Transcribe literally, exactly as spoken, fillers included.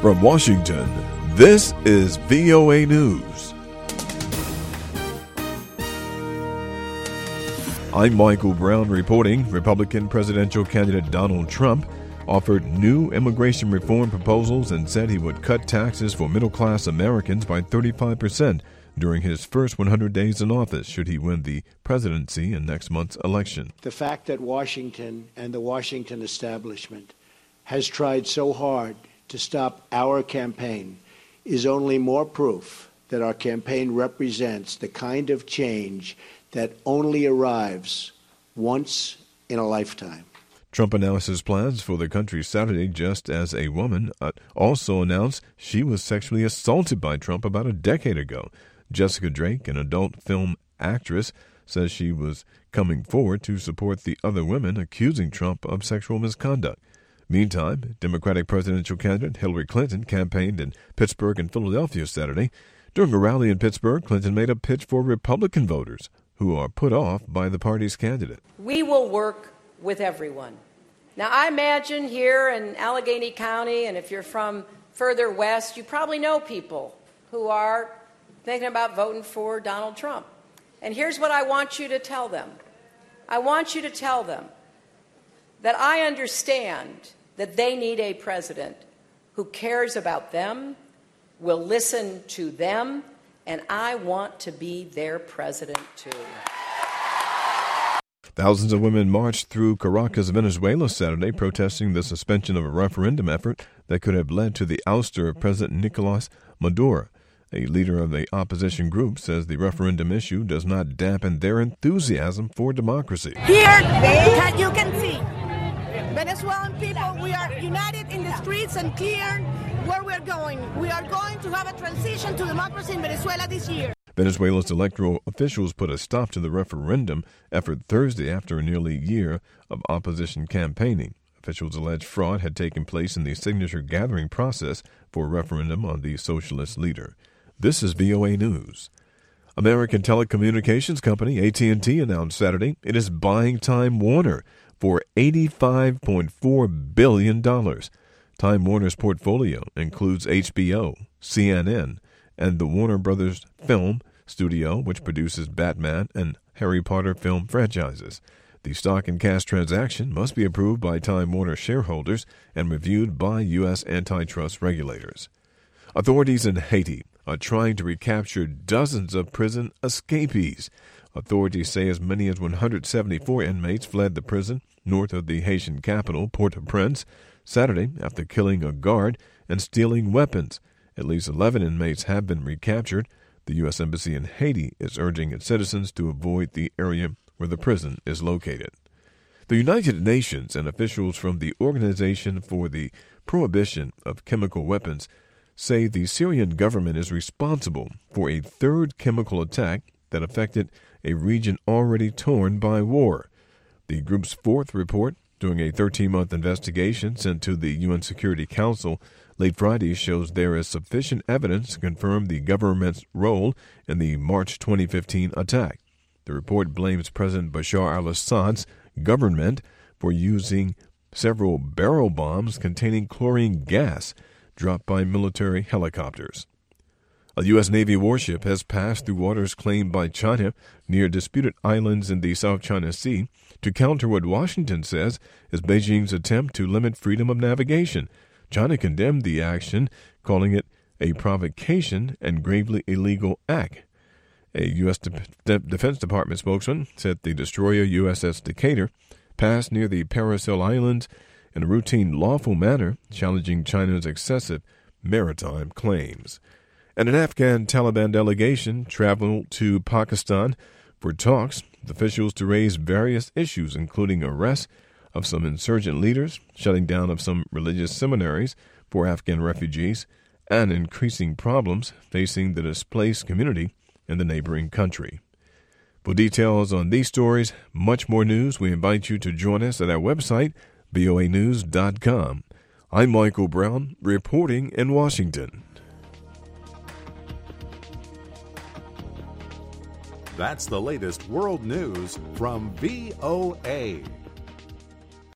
From Washington, this is V O A News. I'm Michael Brown reporting. Republican presidential candidate Donald Trump offered new immigration reform proposals and said he would cut taxes for middle-class Americans by thirty-five percent during his first one hundred days in office, should he win the presidency in next month's election. The fact that Washington and the Washington establishment has tried so hard to stop our campaign is only more proof that our campaign represents the kind of change that only arrives once in a lifetime. Trump announced his plans for the country Saturday just as a woman uh, also announced she was sexually assaulted by Trump about a decade ago. Jessica Drake, an adult film actress, says she was coming forward to support the other women accusing Trump of sexual misconduct. Meantime, Democratic presidential candidate Hillary Clinton campaigned in Pittsburgh and Philadelphia Saturday. During a rally in Pittsburgh, Clinton made a pitch for Republican voters who are put off by the party's candidate. We will work with everyone. Now, I imagine here in Allegheny County, and if you're from further west, you probably know people who are thinking about voting for Donald Trump. And here's what I want you to tell them. I want you to tell them that I understand that they need a president who cares about them, will listen to them, and I want to be their president too. Thousands of women marched through Caracas, Venezuela Saturday, protesting the suspension of a referendum effort that could have led to the ouster of President Nicolas Maduro. A leader of the opposition group says the referendum issue does not dampen their enthusiasm for democracy. Here, you can see, Venezuelan people, we are united in the streets and clear where we're going. We are going to have a transition to democracy in Venezuela this year. Venezuela's electoral officials put a stop to the referendum effort Thursday after a nearly year of opposition campaigning. Officials allege fraud had taken place in the signature gathering process for a referendum on the socialist leader. This is V O A News. American telecommunications company A T and T announced Saturday it is buying Time Warner for eighty-five point four billion dollars. Time Warner's portfolio includes H B O, C N N, and the Warner Brothers Film Studio, which produces Batman and Harry Potter film franchises. The stock and cash transaction must be approved by Time Warner shareholders and reviewed by U S antitrust regulators. Authorities in Haiti are trying to recapture dozens of prison escapees. Authorities say as many as one hundred seventy-four inmates fled the prison north of the Haitian capital, Port-au-Prince, Saturday after killing a guard and stealing weapons. At least eleven inmates have been recaptured. The U S Embassy in Haiti is urging its citizens to avoid the area where the prison is located. The United Nations and officials from the Organization for the Prohibition of Chemical Weapons say the Syrian government is responsible for a third chemical attack that affected a region already torn by war. The group's fourth report, during a thirteen-month investigation sent to the U N Security Council late Friday, shows there is sufficient evidence to confirm the government's role in the March twenty fifteen attack. The report blames President Bashar al-Assad's government for using several barrel bombs containing chlorine gas dropped by military helicopters. A U S Navy warship has passed through waters claimed by China near disputed islands in the South China Sea to counter what Washington says is Beijing's attempt to limit freedom of navigation. China condemned the action, calling it a provocation and gravely illegal act. A U S De- De- Defense Department spokesman said the destroyer U S S Decatur passed near the Paracel Islands in a routine lawful manner, challenging China's excessive maritime claims. And an Afghan Taliban delegation traveled to Pakistan for talks with officials to raise various issues, including arrests of some insurgent leaders, shutting down of some religious seminaries for Afghan refugees, and increasing problems facing the displaced community in the neighboring country. For details on these stories, much more news, we invite you to join us at our website, V O A news dot com. I'm Michael Brown, reporting in Washington. That's the latest world news from V O A.